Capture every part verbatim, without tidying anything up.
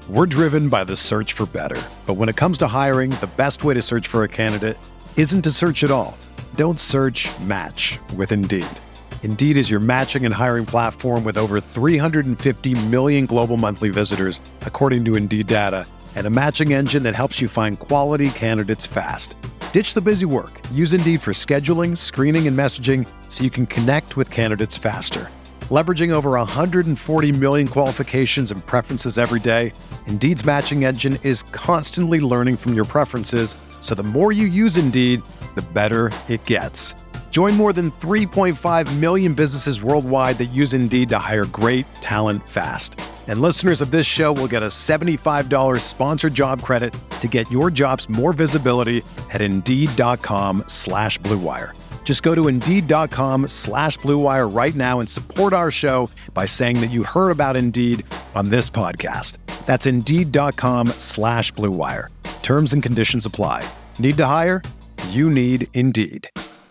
We're driven by the search for better. But when it comes to hiring, the best way to search for a candidate isn't to search at all. Don't search, match with Indeed. Indeed is your matching and hiring platform with over three hundred fifty million global monthly visitors, according to Indeed data, and a matching engine that helps you find quality candidates fast. Ditch the busy work. Use Indeed for scheduling, screening, and messaging so you can connect with candidates faster. Leveraging over one hundred forty million qualifications and preferences every day, Indeed's matching engine is constantly learning from your preferences, so the more you use Indeed, the better it gets. Join more than three point five million businesses worldwide that use Indeed to hire great talent fast. And listeners of this show will get a seventy-five dollars sponsored job credit to get your jobs more visibility at Indeed.com slash Blue Wire. Just go to Indeed.com slash Blue Wire right now and support our show by saying that you heard about Indeed on this podcast. That's Indeed.com slash Blue Wire. Terms and conditions apply. Need to hire? You need Indeed.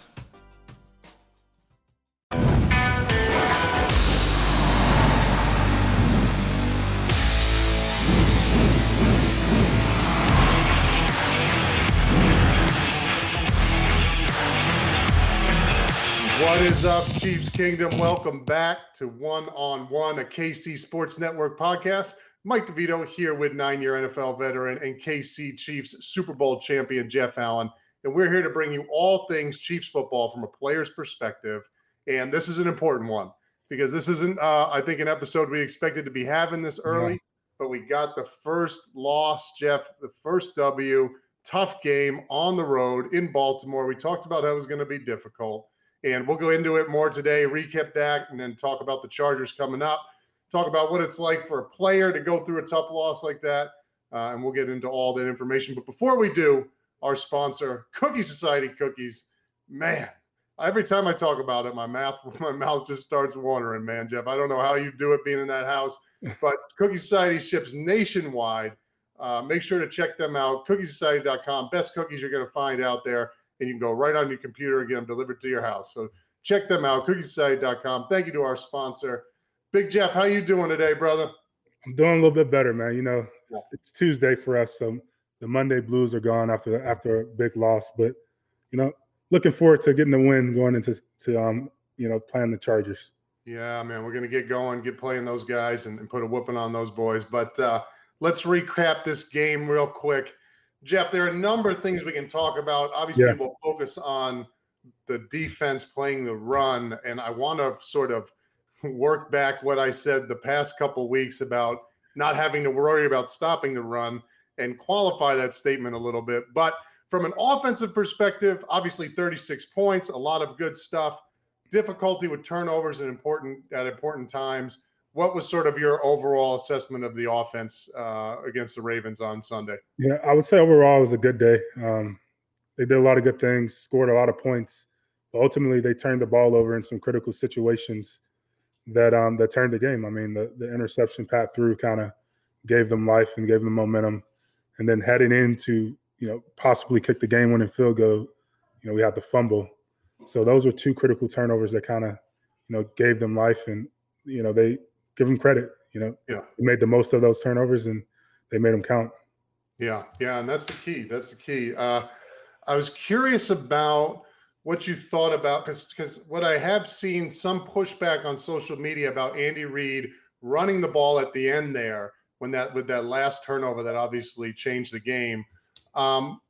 What is up, Chiefs Kingdom? Welcome back to One on One, a K C Sports Network podcast. Mike DeVito here with nine-year N F L veteran and K C Chiefs Super Bowl champion Jeff Allen. And we're here to bring you all things Chiefs football from a player's perspective. And this is an important one because this isn't, uh, I think, an episode we expected to be having this early, yeah. But we got the first loss, Jeff, the first W, tough game on the road in Baltimore. We talked about how it was going to be difficult. And we'll go into it more today, recap that, and then talk about the Chargers coming up, talk about what it's like for a player to go through a tough loss like that, uh, and we'll get into all that information. But before we do, our sponsor, Cookie Society Cookies, man, every time I talk about it, my mouth, my mouth just starts watering, man, Jeff. I don't know how you do it being in that house, but Cookie Society ships nationwide. Uh, make sure to check them out, cookie society dot com. Best cookies you're going to find out there. And you can go right on your computer and get them delivered to your house. So check them out, cookie society dot com. Thank you to our sponsor. Big Jeff, how you doing today, brother? I'm doing a little bit better, man. You know, yeah. It's Tuesday for us, so the Monday blues are gone after after a big loss. But, you know, looking forward to getting the win going into, to um, you know, playing the Chargers. Yeah, man, we're going to get going, get playing those guys and, and put a whooping on those boys. But uh, let's recap this game real quick. Jeff, there are a number of things we can talk about. Obviously, yeah. We'll focus on the defense playing the run, and I want to sort of work back what I said the past couple of weeks about not having to worry about stopping the run and qualify that statement a little bit. But from an offensive perspective, obviously thirty-six points, a lot of good stuff, difficulty with turnovers at important, at important times. What was sort of your overall assessment of the offense uh, against the Ravens on Sunday? Yeah, I would say overall it was a good day. Um, they did a lot of good things, scored a lot of points. But ultimately, they turned the ball over in some critical situations that um, that turned the game. I mean, the, the interception Pat threw kind of gave them life and gave them momentum. And then heading into, you know, possibly kick the game-winning field goal, you know, we had the fumble. So those were two critical turnovers that kind of, you know, gave them life. And, you know, they – give them credit, you know. Yeah. They made the most of those turnovers and they made them count. Yeah, yeah, and that's the key. That's the key. Uh, I was curious about what you thought about, because because what I have seen some pushback on social media about Andy Reid running the ball at the end there when that with that last turnover that obviously changed the game. Um,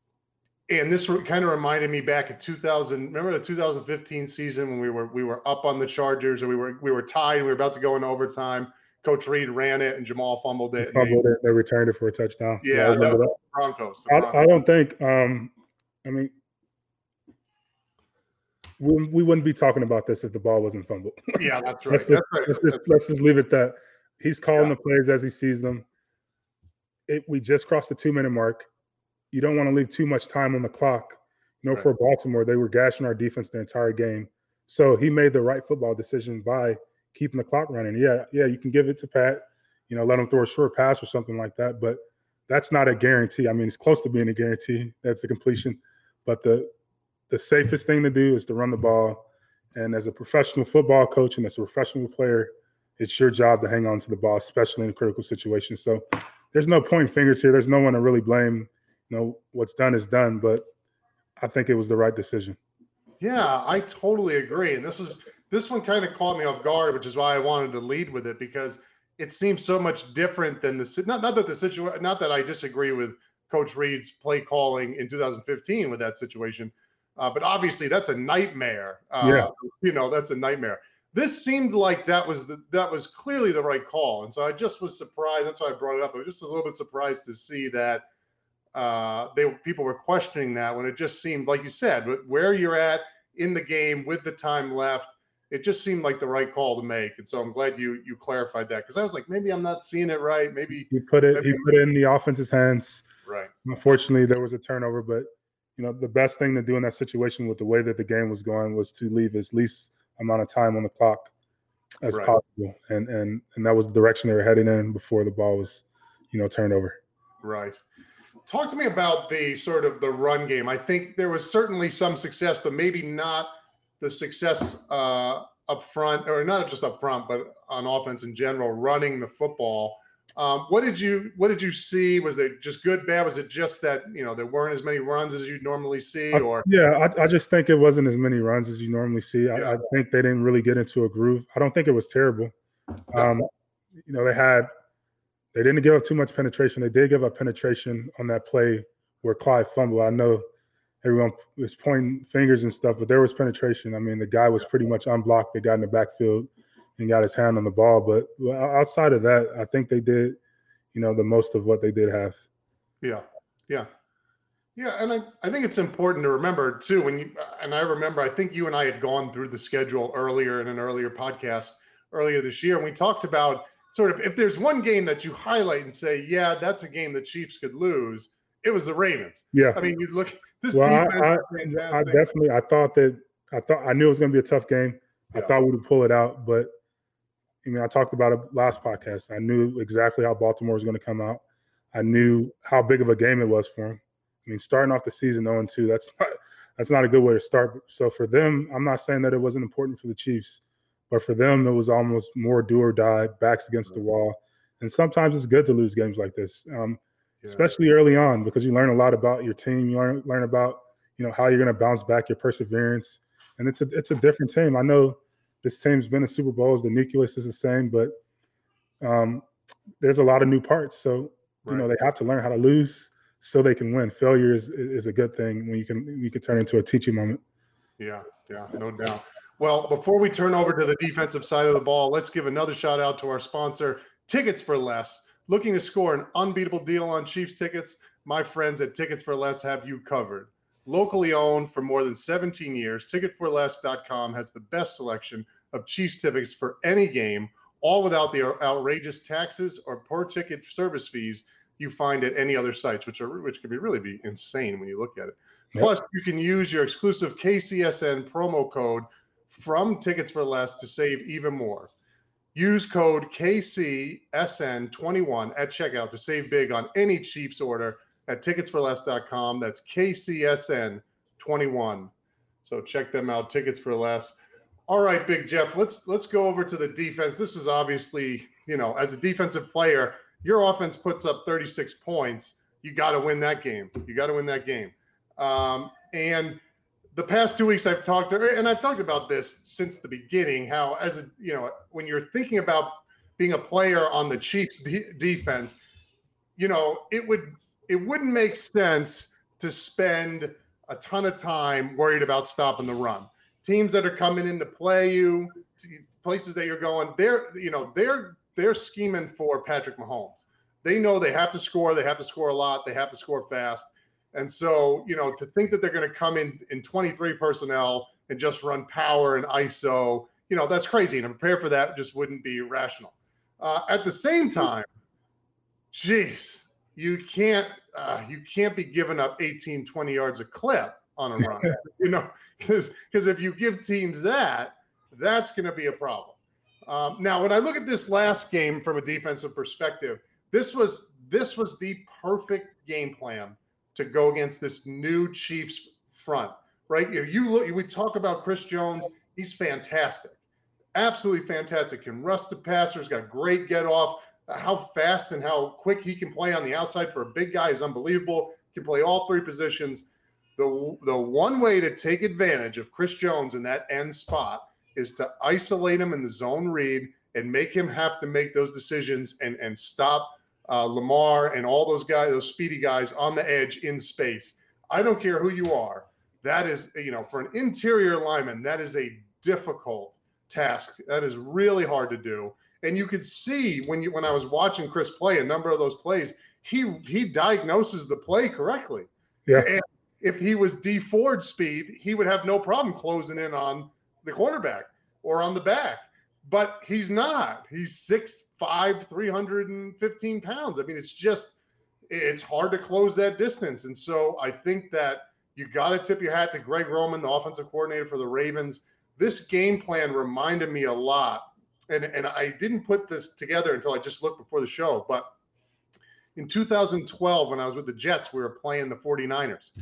and this kind of reminded me back in two thousand. Remember the two thousand fifteen season when we were we were up on the Chargers and we were we were tied and we were about to go into overtime. Coach Reid ran it and Jamal fumbled it. Fumbled they, it. They returned it for a touchdown. Yeah, yeah that was the Broncos. The Broncos. I, I don't think. Um, I mean, we we wouldn't be talking about this if the ball wasn't fumbled. Yeah, that's right. let's, that's just, right. Let's, that's just, let's just leave it that he's calling yeah. the plays as he sees them. It, we just crossed the two minute mark. You don't want to leave too much time on the clock. You know, right. For Baltimore, they were gashing our defense the entire game. So he made the right football decision by keeping the clock running. Yeah, yeah, you can give it to Pat, you know, let him throw a short pass or something like that. But that's not a guarantee. I mean, it's close to being a guarantee. That's the completion. But the the safest thing to do is to run the ball. And as a professional football coach and as a professional player, it's your job to hang on to the ball, especially in a critical situation. So there's no pointing fingers here. There's no one to really blame. You know, what's done is done, but I think it was the right decision. Yeah, I totally agree. And this was this one kind of caught me off guard, which is why I wanted to lead with it, because it seems so much different than the not not that the situation not that I disagree with Coach Reid's play calling in two thousand fifteen with that situation, uh, but obviously that's a nightmare. Uh, yeah, you know that's a nightmare. This seemed like that was the, that was clearly the right call, and so I just was surprised. That's why I brought it up. I was just a little bit surprised to see that uh, they people were questioning that when it just seemed like you said, but where you're at in the game with the time left, it just seemed like the right call to make. And so I'm glad you you clarified that, because I was like, maybe I'm not seeing it right. Maybe he put it maybe he put it in the offense's hands. Right. Unfortunately, there was a turnover, but you know the best thing to do in that situation with the way that the game was going was to leave as least amount of time on the clock as Right. possible, and and and that was the direction they were heading in before the ball was, you know, turned over. Right. Talk to me about the sort of the run game. I think there was certainly some success, but maybe not the success uh, up front, or not just up front, but on offense in general, running the football. Um, what did you what did you see? Was it just good, bad? Was it just that, you know, there weren't as many runs as you'd normally see? Or I, yeah, I, I just think it wasn't as many runs as you normally see. I, Yeah. I think they didn't really get into a groove. I don't think it was terrible. Um, you know, they had they didn't give up too much penetration. They did give up penetration on that play where Clyde fumbled. I know everyone was pointing fingers and stuff, but there was penetration. I mean, the guy was pretty much unblocked. They got in the backfield and got his hand on the ball. But outside of that, I think they did, you know, the most of what they did have. Yeah, yeah, yeah. And I, I think it's important to remember too, when you, and I remember, I think you and I had gone through the schedule earlier in an earlier podcast earlier this year, and we talked about sort of, if there's one game that you highlight and say, yeah, that's a game the Chiefs could lose, it was the Ravens. Yeah. I mean, you look, this well, defense I, is fantastic. I definitely, I thought that, I thought, I knew it was going to be a tough game. Yeah. I thought we would pull it out, but I mean, I talked about it last podcast. I knew exactly how Baltimore was going to come out. I knew how big of a game it was for them. I mean, starting off the season oh and two, that's not, that's not a good way to start. So for them, I'm not saying that it wasn't important for the Chiefs, but for them, it was almost more do or die, backs against the wall. And sometimes it's good to lose games like this, um, yeah. especially early on, because you learn a lot about your team. You learn learn about, you know, how you're going to bounce back, your perseverance. And it's a it's a different team. I know this team's been in Super Bowls. The nucleus is the same, but um, there's a lot of new parts. So, you right. know, they have to learn how to lose so they can win. Failure is is a good thing when you can you can turn into a teaching moment. Yeah, yeah, no doubt. Well, before we turn over to the defensive side of the ball, let's give another shout out to our sponsor, Tickets for Less. Looking to score an unbeatable deal on Chiefs tickets? My friends at Tickets for Less have you covered. Locally owned for more than seventeen years, ticket for less dot com has the best selection of Chiefs tickets for any game, all without the outrageous taxes or per ticket service fees you find at any other sites, which are which can be really be insane when you look at it. Yep. Plus, you can use your exclusive K C S N promo code from Tickets for Less to save even more. Use code K C S N twenty-one at checkout to save big on any Chiefs order at tickets for less dot com. That's K C S N twenty-one. So check them out, Tickets for Less. All right, Big Jeff, let's let's go over to the defense. This is obviously, you know, as a defensive player, your offense puts up thirty-six points. You got to win that game. You got to win that game. Um, and the past two weeks I've talked, and I've talked about this since the beginning, how as a, you know, when you're thinking about being a player on the Chiefs de- defense, you know, it would it wouldn't make sense to spend a ton of time worried about stopping the run. Teams that are coming in to play you, places that you're going, they're, you know, they're they're scheming for Patrick Mahomes. They know they have to score, they have to score a lot, they have to score fast. And so, you know, to think that they're going to come in in twenty-three personnel and just run power and I S O, you know, that's crazy. And to prepare for that just wouldn't be rational. Uh, at the same time, geez, you can't uh, you can't be giving up eighteen, twenty yards a clip on a run, you know, because because if you give teams that, that's going to be a problem. Um, now, when I look at this last game from a defensive perspective, this was this was the perfect game plan to go against this new Chiefs front, right? You, you look, we talk about Chris Jones. He's fantastic. Absolutely fantastic. Can rush the passers, got great get off. how fast and how quick he can play on the outside for a big guy is unbelievable. He can play all three positions. The, the one way to take advantage of Chris Jones in that end spot is to isolate him in the zone read and make him have to make those decisions and, and stop uh, Lamar and all those guys, those speedy guys on the edge in space. I don't care who you are. That is, you know, for an interior lineman, that is a difficult task. That is really hard to do. And you could see when you when I was watching Chris play a number of those plays, he he diagnoses the play correctly. Yeah. And if he was D Ford speed, he would have no problem closing in on the quarterback or on the back. But he's not. He's six five, three hundred fifteen pounds. I mean, it's just it's hard to close that distance. And so I think that you got to tip your hat to Greg Roman, the offensive coordinator for the Ravens. This game plan reminded me a lot. And, and I didn't put this together until I just looked before the show. But in two thousand twelve, when I was with the Jets, we were playing the 49ers.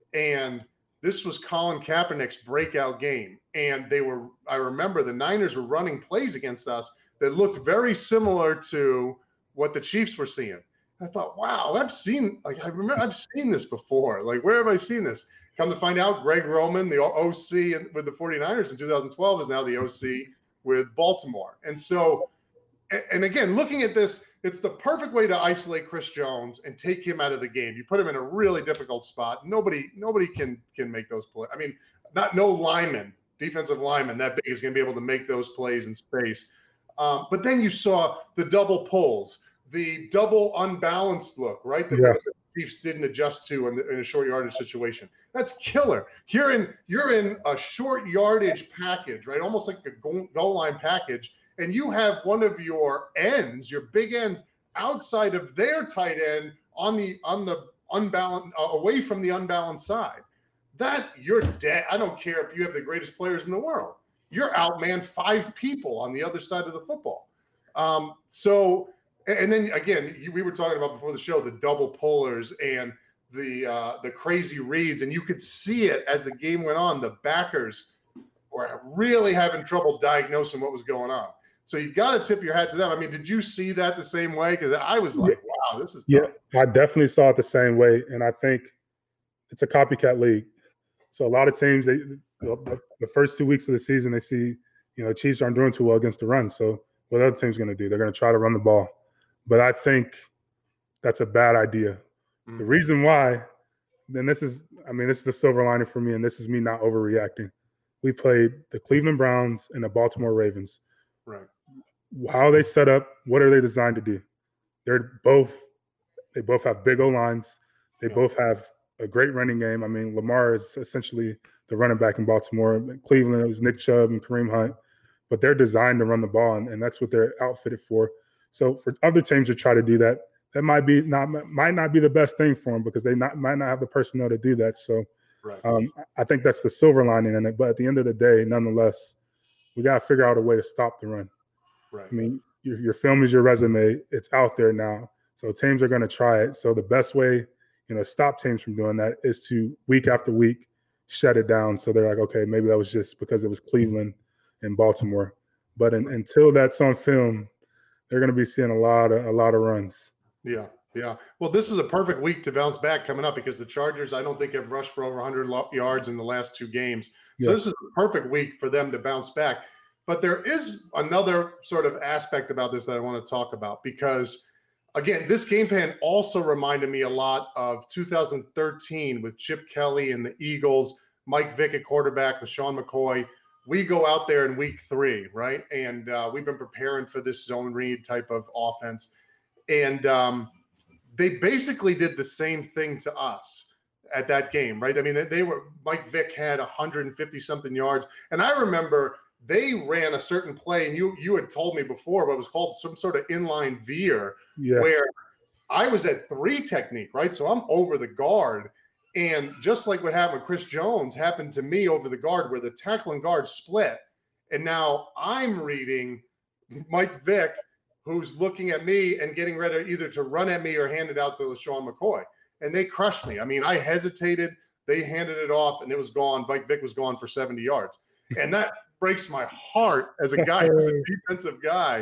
And this was Colin Kaepernick's breakout game. And they were, I remember the Niners were running plays against us that looked very similar to what the Chiefs were seeing. And I thought, wow, I've seen, like, I remember I've seen this before. Like, where have I seen this? Come to find out, Greg Roman, the O C with the 49ers in two thousand twelve, is now the O C with Baltimore. And so, and again, looking at this, it's the perfect way to isolate Chris Jones and take him out of the game. You put him in a really difficult spot. Nobody, nobody can can make those plays. I mean, not no lineman, defensive lineman that big is going to be able to make those plays in space. Um, but then you saw the double pulls, the double unbalanced look, right? The, yeah. the Chiefs didn't adjust to in, the, in a short yardage situation. That's killer. You're in you're in a short yardage package, right? Almost like a goal, goal line package. And you have one of your ends, your big ends, outside of their tight end on the on the unbalanced, uh, away from the unbalanced side. That you're dead. I don't care if you have the greatest players in the world. You're outmanned five people on the other side of the football. Um, so, and then again, you, we were talking about before the show the double pullers and the uh, the crazy reads, and you could see it as the game went on. The backers were really having trouble diagnosing what was going on. So you got to tip your hat to them. I mean, did you see that the same way? Because I was like, wow, this is tough. Yeah, I definitely saw it the same way. And I think it's a copycat league. So a lot of teams, they the first two weeks of the season, they see, you know, Chiefs aren't doing too well against the run. So what other team's going to do? They're going to try to run the ball. But I think that's a bad idea. Mm-hmm. The reason why, then this is, I mean, this is the silver lining for me, and this is me not overreacting. We played the Cleveland Browns and the Baltimore Ravens. Right. How are they set up? What are they designed to do? They're both, they both have big O lines. They yeah. both have a great running game. I mean, Lamar is essentially the running back in Baltimore. Cleveland, it was Nick Chubb and Kareem Hunt, but they're designed to run the ball, and, and that's what they're outfitted for. So for other teams to try to do that, that might be not might not be the best thing for them because they not might not have the personnel to do that. So right. um, I think that's the silver lining in it. But at the end of the day, nonetheless, we got to figure out a way to stop the run. Right. I mean, your, your film is your resume. It's out there now. So teams are going to try it. So the best way, you know, stop teams from doing that is to week after week shut it down. So they're like, okay, maybe that was just because it was Cleveland and Baltimore. But in, until that's on film, they're going to be seeing a lot of a lot of runs. Yeah. Yeah. Well, this is a perfect week to bounce back coming up because the Chargers, I don't think, have rushed for over one hundred yards in the last two games. So yeah. This is a perfect week for them to bounce back. But there is another sort of aspect about this that I want to talk about because, again, this game plan also reminded me a lot of two thousand thirteen with Chip Kelly and the Eagles, Mike Vick at quarterback, LaShawn McCoy. We go out there in week three, right? And uh, we've been preparing for this zone read type of offense. And um, they basically did the same thing to us at that game, right? I mean, they, they were Mike Vick had one hundred fifty something yards. And I remember they ran a certain play, and you you had told me before, but it was called some sort of inline veer, yeah. where I was at three technique, right? So I'm over the guard. And just like what happened with Chris Jones happened to me over the guard where the tackle and guard split. And now I'm reading Mike Vick, who's looking at me and getting ready either to run at me or hand it out to LaShawn McCoy. And they crushed me. I mean, I hesitated. They handed it off, and it was gone. Mike Vick was gone for seventy yards. And that breaks my heart as a guy who's a defensive guy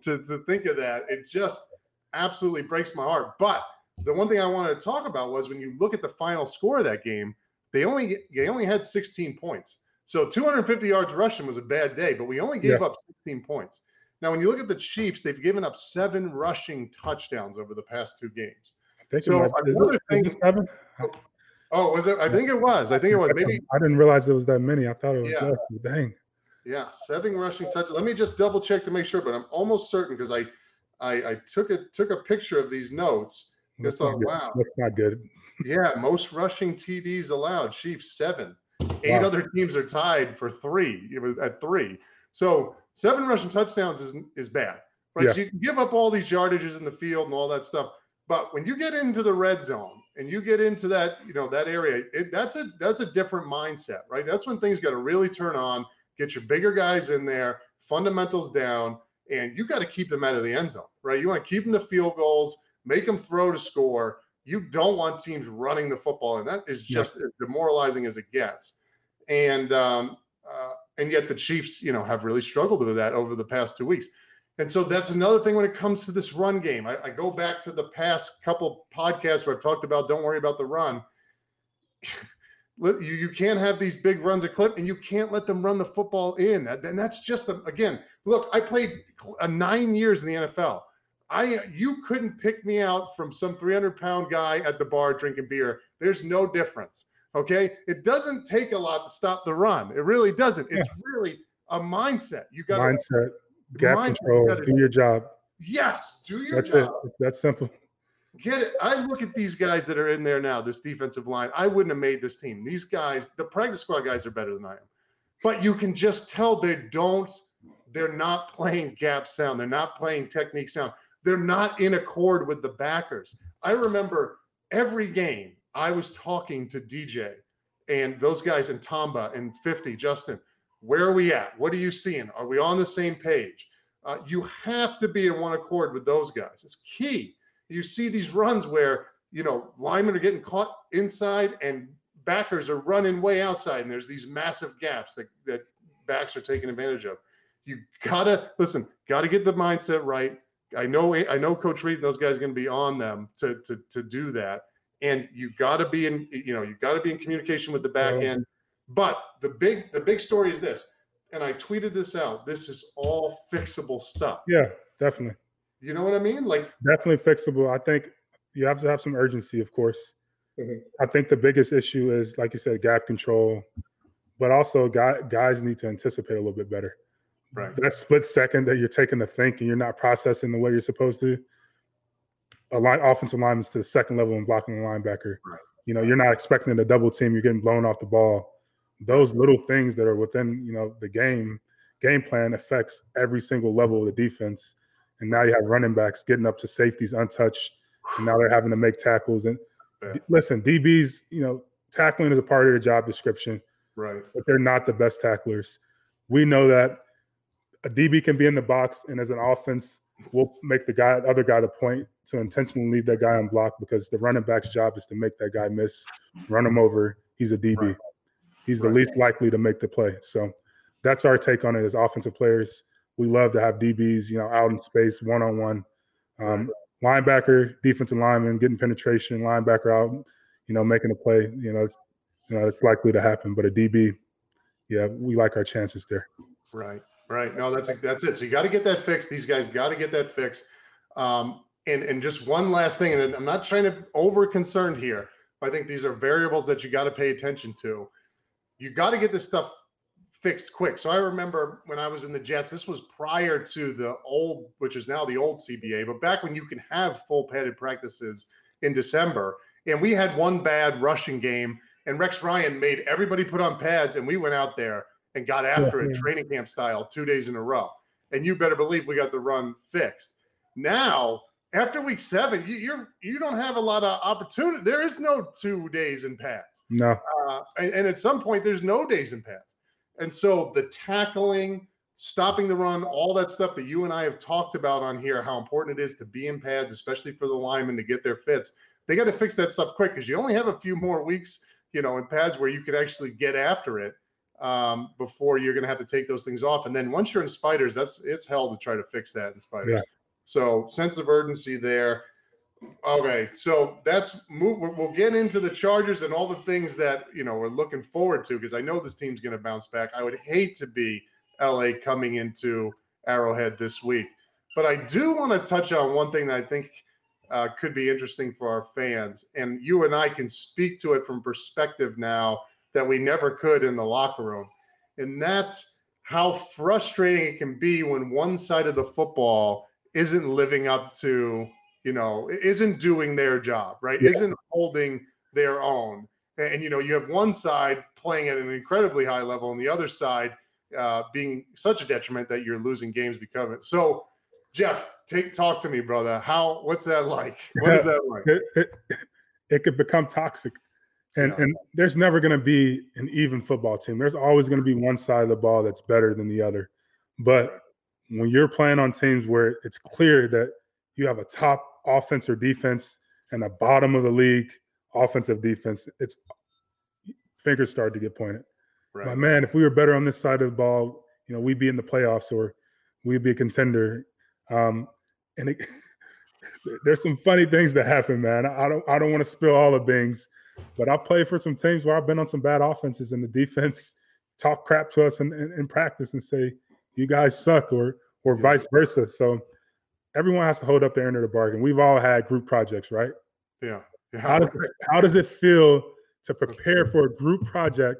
to, to think of that. It just absolutely breaks my heart. But the one thing I wanted to talk about was when you look at the final score of that game, they only they only had sixteen points. So two hundred fifty yards rushing was a bad day, but we only gave yeah. up sixteen points. Now, when you look at the Chiefs, they've given up seven rushing touchdowns over the past two games. I so might, another it, thing. Seven? Oh, was it? I think it was. I think it was. Maybe I didn't realize it was that many. I thought it was yeah. less. Dang. Yeah, seven rushing touchdowns. Let me just double check to make sure, but I'm almost certain because I, I, I took a took a picture of these notes. Just thought, wow, that's not good. Yeah, most rushing T Ds allowed. Chiefs seven. Eight wow. other teams are tied for three. It was at three. So seven rushing touchdowns is is bad, right? Yeah. So you can give up all these yardages in the field and all that stuff, but when you get into the red zone and you get into that, you know, that area, it, that's a that's a different mindset, right? That's when things got to really turn on. Get your bigger guys in there, fundamentals down, and you got to keep them out of the end zone, right? You want to keep them to field goals, make them throw to score. You don't want teams running the football, and that is just yes. as demoralizing as it gets. And um, uh, and yet the Chiefs, you know, have really struggled with that over the past two weeks. And so that's another thing when it comes to this run game. I, I go back to the past couple podcasts where I've talked about don't worry about the run. You, you can't have these big runs a clip, and you can't let them run the football in. And that's just, a, again, look, I played a nine years in the N F L. I You couldn't pick me out from some three hundred pound guy at the bar drinking beer. There's no difference, okay? It doesn't take a lot to stop the run. It really doesn't. It's yeah. really a mindset. You got mindset, gap mindset. control, gotta, do your job. Yes, do your that's job. It. It's that simple. Get it. I look at these guys that are in there now, this defensive line. I wouldn't have made this team. These guys, the practice squad guys are better than I am. But you can just tell they don't, they're not playing gap sound. They're not playing technique sound. They're not in accord with the backers. I remember every game I was talking to D J and those guys in Tamba and fifty, Justin, where are we at? What are you seeing? Are we on the same page? Uh, you have to be in one accord with those guys. It's key. You see these runs where, you know, linemen are getting caught inside and backers are running way outside, and there's these massive gaps that, that backs are taking advantage of. You gotta listen, gotta get the mindset right. I know, I know Coach Reed and those guys are going to be on them to, to, to do that. And you gotta be in, you know, you gotta be in communication with the back yeah. end. But the big, the big story is this, and I tweeted this out. This is all fixable stuff. Yeah, definitely. You know what I mean? Like definitely fixable. I think you have to have some urgency, of course. Mm-hmm. I think the biggest issue is, like you said, gap control, but also guy, guys need to anticipate a little bit better. Right. That split second that you're taking to think and you're not processing the way you're supposed to. A line, offensive lineman's to the second level and blocking the linebacker. Right. You know, you're not expecting a double team. You're getting blown off the ball. Those little things that are within, you know, the game game plan affects every single level of the defense. And now you have running backs getting up to safeties untouched, and now they're having to make tackles. And yeah. listen, D Bs, you know, tackling is a part of their job description, right? But they're not the best tacklers. We know that a D B can be in the box, and as an offense, we'll make the guy, other guy, the point to intentionally leave that guy unblocked because the running back's job is to make that guy miss, run him over. He's a D B. Right. He's the right. least likely to make the play. So that's our take on it as offensive players. We love to have D Bs, you know, out in space, one-on-one. Um, right. Linebacker, defensive lineman, getting penetration, linebacker out, you know, making a play. You know, it's, you know, it's likely to happen. But a D B, yeah, we like our chances there. Right, right. No, that's that's it. So you got to get that fixed. These guys got to get that fixed. Um, and and just one last thing, and I'm not trying to over concerned here, but I think these are variables that you got to pay attention to. You got to get this stuff fixed quick. So I remember when I was in the Jets, this was prior to the old, which is now the old C B A, but back when you can have full padded practices in December, and we had one bad rushing game, and Rex Ryan made everybody put on pads, and we went out there and got after yeah, it yeah. training camp style two days in a row. And you better believe we got the run fixed. Now, after week seven, you you're, you don't have a lot of opportunity. There is no two days in pads. No. Uh, and, and at some point, there's no days in pads. And so the tackling, stopping the run, all that stuff that you and I have talked about on here, how important it is to be in pads, especially for the linemen to get their fits. They got to fix that stuff quick because you only have a few more weeks, you know, in pads where you can actually get after it. um, before you're going to have to take those things off. And then once you're in spiders, that's it's hell to try to fix that in spiders. Yeah. So sense of urgency there. Okay, so that's move. We'll get into the Chargers and all the things that, you know, we're looking forward to, because I know this team's going to bounce back. I would hate to be L A coming into Arrowhead this week, but I do want to touch on one thing that I think uh, could be interesting for our fans, and you and I can speak to it from perspective now that we never could in the locker room, and that's how frustrating it can be when one side of the football isn't living up to, you know, isn't doing their job, right? Yeah. Isn't holding their own. And, and, you know, you have one side playing at an incredibly high level and the other side uh, being such a detriment that you're losing games because of it. So, Jeff, take talk to me, brother. How, what's that like? What is that like? It, it, it could become toxic. And, yeah. and there's never going to be an even football team. There's always going to be one side of the ball that's better than the other. But when you're playing on teams where it's clear that you have a top offense or defense and the bottom of the league offensive defense, it's fingers start to get pointed. Right. But man, if we were better on this side of the ball, you know, we'd be in the playoffs or we'd be a contender. Um, and it, there's some funny things that happen, man. I don't I don't want to spill all the things, but I played for some teams where I've been on some bad offenses and the defense talk crap to us in, in, in practice and say, you guys suck, or or yeah. vice versa. So everyone has to hold up their end of the bargain. We've all had group projects, right? Yeah. yeah. How does it, how does it feel to prepare for a group project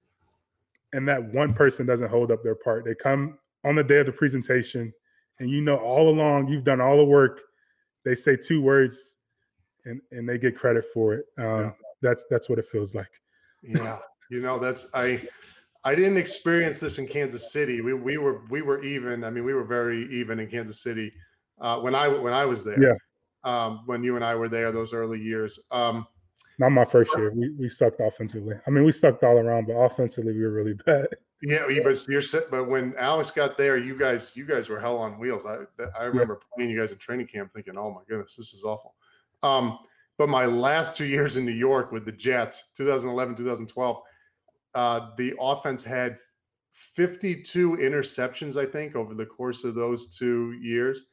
and that one person doesn't hold up their part? They come on the day of the presentation and you know all along you've done all the work. They say two words and, and they get credit for it. Um, yeah. That's that's what it feels like. Yeah. You know, that's I I didn't experience this in Kansas City. We we were we were even. I mean, we were very even in Kansas City. Uh, when I when I was there, yeah. Um, when you and I were there, those early years. Um, Not my first year. We we sucked offensively. I mean, we sucked all around, but offensively we were really bad. Yeah, but you're but when Alex got there, you guys you guys were hell on wheels. I I remember yeah. playing you guys in training camp, thinking, "Oh my goodness, this is awful." Um, but my last two years in New York with the Jets, twenty eleven, twenty twelve, uh, the offense had fifty-two interceptions, I think, over the course of those two years.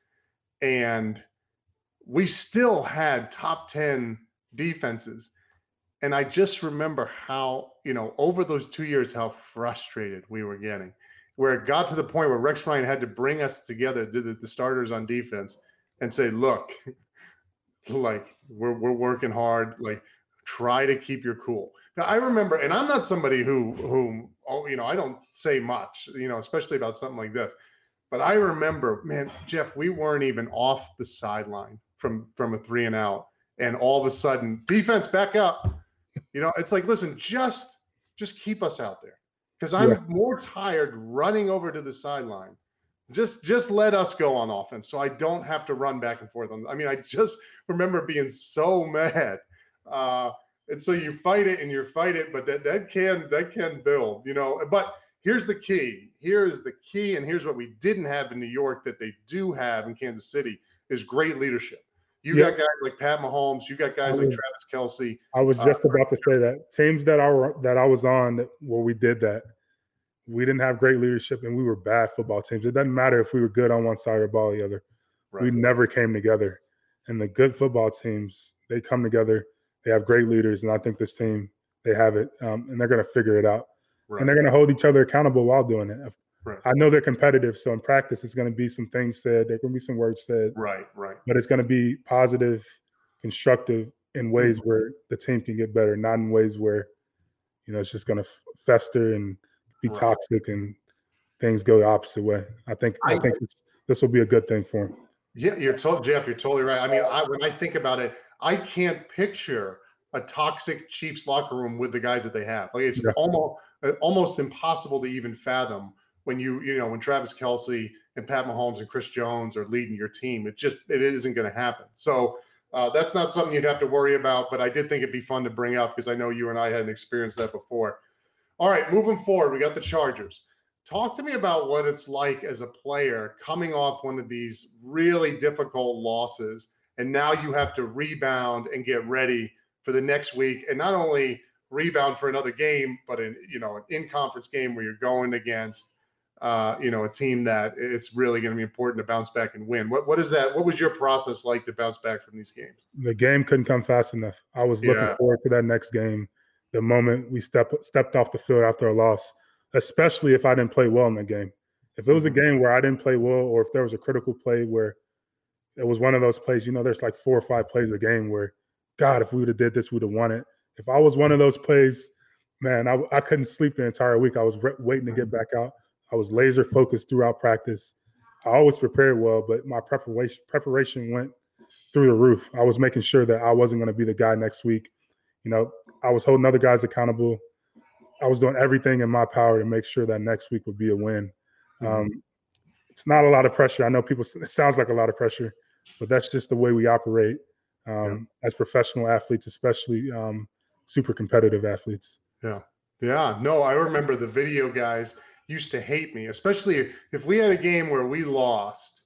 And we still had top ten defenses. And I just remember how, you know, over those two years, how frustrated we were getting, where it got to the point where Rex Ryan had to bring us together, the, the starters on defense, and say, look, like, we're, we're working hard, like, try to keep your cool. Now, I remember, and I'm not somebody who, who, oh, you know, I don't say much, you know, especially about something like this. But I remember, man, Jeff, we weren't even off the sideline from, from a three and out. And all of a sudden, defense back up. You know, it's like, listen, just just keep us out there. Because I'm yeah. more tired running over to the sideline. Just just let us go on offense so I don't have to run back and forth. I mean, I just remember being so mad. Uh, and so you fight it and you fight it, but that, that can that can build, you know. But here's the key. Here's the key, and here's what we didn't have in New York that they do have in Kansas City is great leadership. You yep. got guys like Pat Mahomes. You got guys I mean, like Travis Kelce. I was just uh, about to say that. Teams that I were, that I was on that, where we did that, we didn't have great leadership and we were bad football teams. It doesn't matter if we were good on one side or ball the other. Right. We never came together. And the good football teams, they come together. They have great leaders, and I think this team, they have it, um, and they're going to figure it out. Right. And they're going to hold each other accountable while doing it. Right. I know they're competitive, so in practice, it's going to be some things said. There going to be some words said. Right, right. But it's going to be positive, constructive in ways mm-hmm. where the team can get better, not in ways where, you know, it's just going to f- fester and be right. toxic and things go the opposite way. I think I, I think this, this will be a good thing for them. Yeah, you're told, Jeff. You're totally right. I mean, I, when I think about it, I can't picture a toxic Chiefs locker room with the guys that they have. Like it's yeah. almost almost impossible to even fathom when you you know when Travis Kelce and Pat Mahomes and Chris Jones are leading your team. It just it isn't going to happen. So uh, that's not something you'd have to worry about. But I did think it'd be fun to bring up because I know you and I hadn't experienced that before. All right, moving forward, we got the Chargers. Talk to me about what it's like as a player coming off one of these really difficult losses, and now you have to rebound and get ready for the next week, and not only rebound for another game, but in, you know, an in-conference game where you're going against, uh, you know, a team that it's really going to be important to bounce back and win. What, what is that? What was your process like to bounce back from these games? The game couldn't come fast enough. I was looking Yeah. forward to that next game. The moment we step, stepped off the field after a loss, especially if I didn't play well in the game. If it was a game where I didn't play well, or if there was a critical play where it was one of those plays, you know, there's like four or five plays a game where, God, if we would have did this, we'd have won it. If I was one of those plays, man, I, I couldn't sleep the entire week. I was re- waiting to get back out. I was laser focused throughout practice. I always prepared well, but my preparation preparation went through the roof. I was making sure that I wasn't going to be the guy next week. You know, I was holding other guys accountable. I was doing everything in my power to make sure that next week would be a win. Um, it's not a lot of pressure. I know people, it sounds like a lot of pressure, but that's just the way we operate um, yeah. as professional athletes, especially um, super competitive athletes. Yeah. Yeah. No, I remember the video guys used to hate me, especially if we had a game where we lost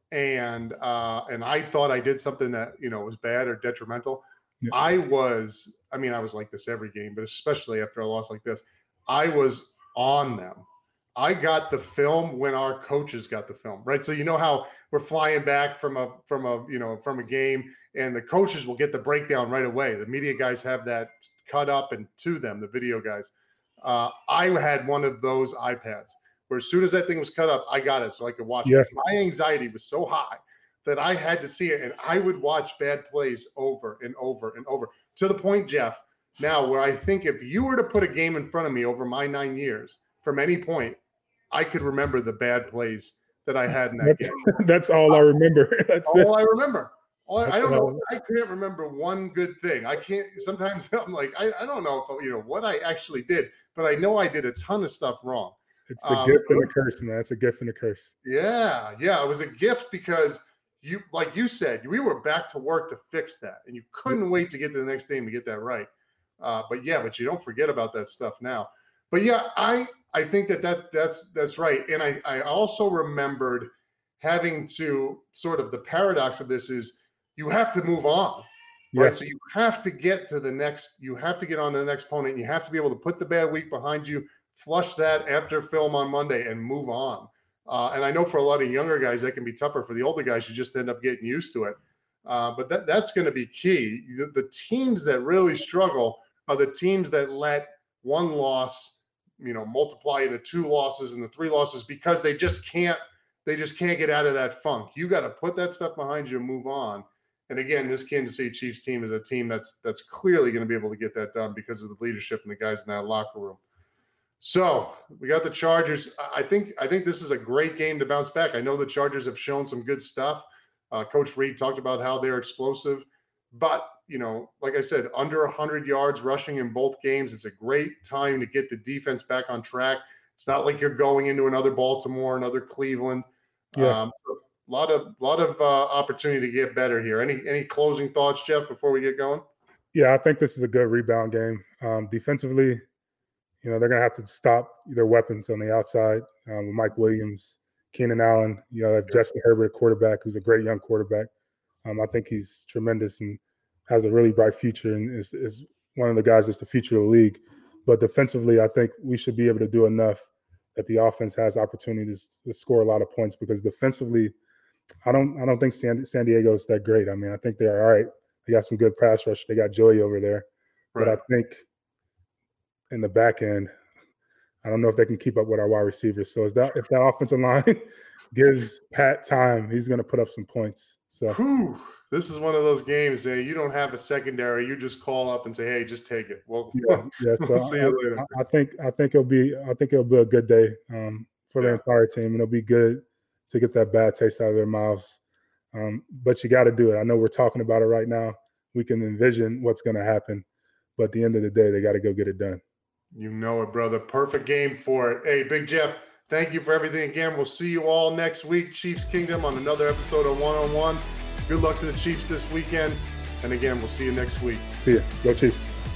and uh, and I thought I did something that, you know, was bad or detrimental. Yeah. I was, I mean, I was like this every game, but especially after a loss like this, I was on them. I got the film when our coaches got the film, right? So you know how we're flying back from a from a you know from a game, and the coaches will get the breakdown right away. The media guys have that cut up and to them, the video guys. Uh, I had one of those iPads where as soon as that thing was cut up, I got it so I could watch yes. it. My anxiety was so high that I had to see it, and I would watch bad plays over and over and over to the point, Jeff, now where I think if you were to put a game in front of me over my nine years from any point, I could remember the bad plays that I had in that that's, game. That's all I remember. That's all it. I remember. All I, I don't know. I can't remember one good thing. I can't. Sometimes I'm like, I, I don't know, if, you know, what I actually did, but I know I did a ton of stuff wrong. It's the um, gift and the curse, man. It's a gift and a curse. Yeah, yeah. It was a gift because you, like you said, we were back to work to fix that, and you couldn't wait to get to the next game to get that right. Uh, but yeah, but you don't forget about that stuff now. But yeah, I. I think that, that that's that's right. And I, I also remembered having to sort of the paradox of this is you have to move on, right? Yes. So you have to get to the next, you have to get on to the next opponent. You have to be able to put the bad week behind you, flush that after film on Monday and move on. Uh, and I know for a lot of younger guys, that can be tougher. For the older guys, you just end up getting used to it. Uh, but that that's going to be key. The, the teams that really struggle are the teams that let one loss you know, multiply into two losses and the three losses because they just can't, they just can't get out of that funk. You got to put that stuff behind you and move on. And again, this Kansas City Chiefs team is a team that's, that's clearly going to be able to get that done because of the leadership and the guys in that locker room. So we got the Chargers. I think, I think this is a great game to bounce back. I know the Chargers have shown some good stuff. Uh, Coach Reed talked about how they're explosive, but you know, like I said, under one hundred yards rushing in both games. It's a great time to get the defense back on track. It's not like you're going into another Baltimore, another Cleveland. Yeah. Um, so a lot of lot of uh, opportunity to get better here. Any any closing thoughts, Jeff, before we get going? Yeah, I think this is a good rebound game. Um, defensively, you know, they're going to have to stop their weapons on the outside um, with Mike Williams, Keenan Allen. You know, yeah. Justin Herbert, a quarterback who's a great young quarterback. Um, I think he's tremendous and has a really bright future and is, is one of the guys that's the future of the league. But defensively, I think we should be able to do enough that the offense has opportunities to score a lot of points because defensively, I don't I don't think San, San Diego is that great. I mean, I think they're all right. They got some good pass rush. They got Joey over there. Right. But I think in the back end, I don't know if they can keep up with our wide receivers. So is that if that offensive line gives Pat time, he's going to put up some points. So Whew. This is one of those games that you don't have a secondary. You just call up and say, "Hey, just take it." Well, yeah, yeah. So see you later. I, I think I think it'll be I think it'll be a good day um, for yeah. the entire team, and it'll be good to get that bad taste out of their mouths. Um, but you got to do it. I know we're talking about it right now. We can envision what's going to happen, but at the end of the day, they got to go get it done. You know it, brother. Perfect game for it. Hey, Big Jeff, thank you for everything again. We'll see you all next week, Chiefs Kingdom, on another episode of One on One. Good luck to the Chiefs this weekend. And again, we'll see you next week. See you. Go Chiefs.